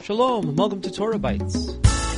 Shalom, and welcome to Torah Bites.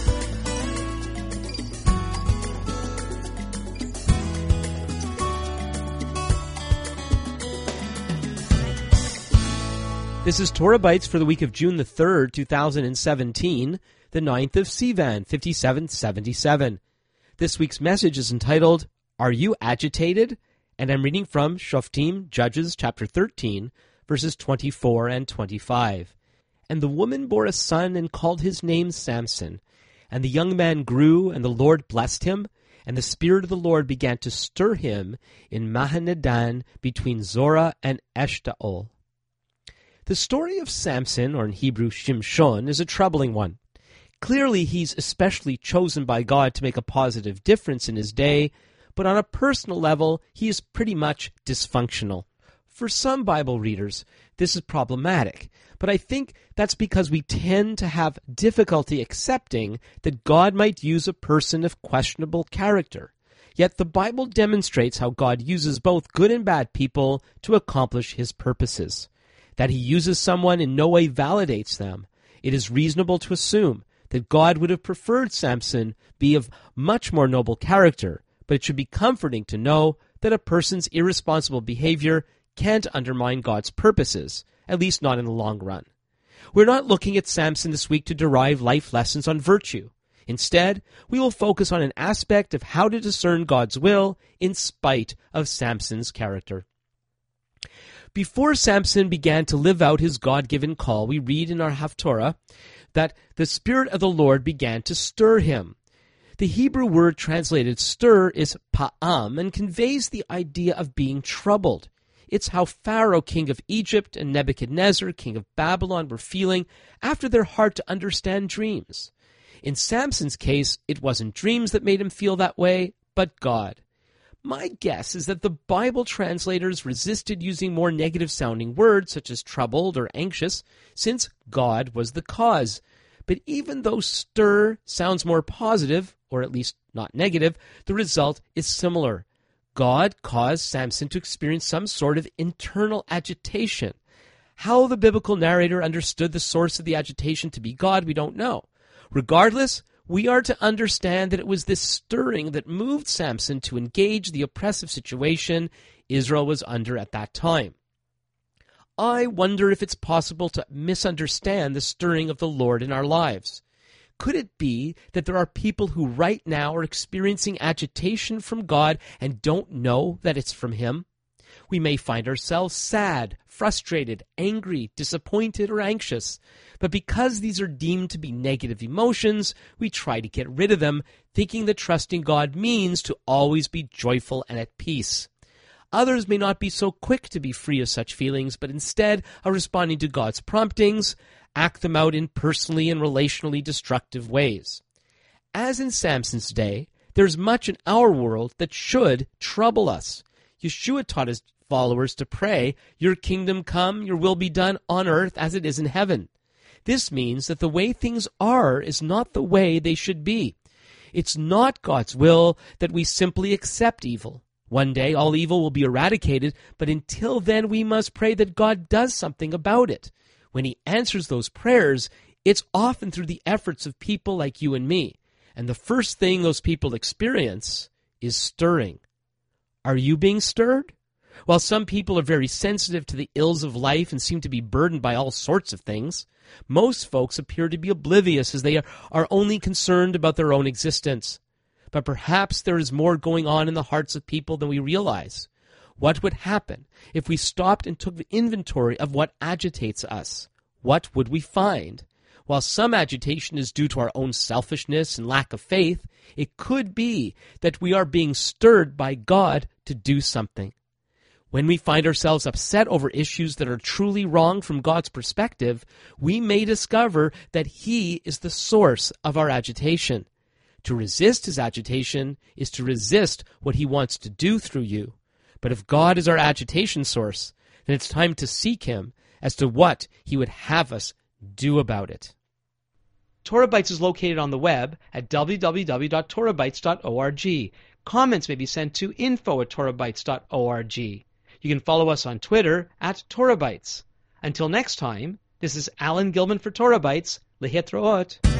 This is Torah Bites for the week of June the 3rd, 2017, the 9th of Sivan, 5777. This week's message is entitled, Are You Agitated? And I'm reading from Shoftim, Judges, chapter 13, verses 24 and 25. And the woman bore a son and called his name Samson. And the young man grew, and the Lord blessed him, and the Spirit of the Lord began to stir him in Mahaneh-dan between Zorah and Eshtaol. The story of Samson, or in Hebrew Shimshon, is a troubling one. Clearly, he's especially chosen by God to make a positive difference in his day, but on a personal level, he is pretty much dysfunctional. For some Bible readers, this is problematic, but I think that's because we tend to have difficulty accepting that God might use a person of questionable character. Yet the Bible demonstrates how God uses both good and bad people to accomplish his purposes. That he uses someone in no way validates them. It is reasonable to assume that God would have preferred Samson be of much more noble character, but it should be comforting to know that a person's irresponsible behavior can't undermine God's purposes, at least not in the long run. We're not looking at Samson this week to derive life lessons on virtue. Instead, we will focus on an aspect of how to discern God's will in spite of Samson's character. Before Samson began to live out his God-given call, we read in our Haftorah that the Spirit of the Lord began to stir him. The Hebrew word translated stir is pa'am and conveys the idea of being troubled. It's how Pharaoh, king of Egypt, and Nebuchadnezzar, king of Babylon, were feeling after their heart to understand dreams. In Samson's case, it wasn't dreams that made him feel that way, but God. My guess is that the Bible translators resisted using more negative-sounding words such as troubled or anxious, since God was the cause. But even though stir sounds more positive, or at least not negative, the result is similar. God caused Samson to experience some sort of internal agitation. How the biblical narrator understood the source of the agitation to be God, we don't know. Regardless, we are to understand that it was this stirring that moved Samson to engage the oppressive situation Israel was under at that time. I wonder if it's possible to misunderstand the stirring of the Lord in our lives. Could it be that there are people who right now are experiencing agitation from God and don't know that it's from Him? We may find ourselves sad, frustrated, angry, disappointed, or anxious. But because these are deemed to be negative emotions, we try to get rid of them, thinking that trusting God means to always be joyful and at peace. Others may not be so quick to be free of such feelings, but instead are responding to God's promptings, act them out in personally and relationally destructive ways. As in Samson's day, there's much in our world that should trouble us. Yeshua taught his followers to pray, "Your kingdom come, your will be done on earth as it is in heaven." This means that the way things are is not the way they should be. It's not God's will that we simply accept evil. One day all evil will be eradicated, but until then we must pray that God does something about it. When He answers those prayers, it's often through the efforts of people like you and me. And the first thing those people experience is stirring. Are you being stirred? While some people are very sensitive to the ills of life and seem to be burdened by all sorts of things, most folks appear to be oblivious as they are only concerned about their own existence. But perhaps there is more going on in the hearts of people than we realize. What would happen if we stopped and took the inventory of what agitates us? What would we find? While some agitation is due to our own selfishness and lack of faith, it could be that we are being stirred by God to do something. When we find ourselves upset over issues that are truly wrong from God's perspective, we may discover that He is the source of our agitation. To resist His agitation is to resist what He wants to do through you. But if God is our agitation source, then it's time to seek Him as to what He would have us do about it. Torah Bites is located on the web at www.torahbites.org. Comments may be sent to info@torahbites.org. You can follow us on Twitter @TorahBites. Until next time, this is Alan Gilman for Torah Bites. Lehitraot.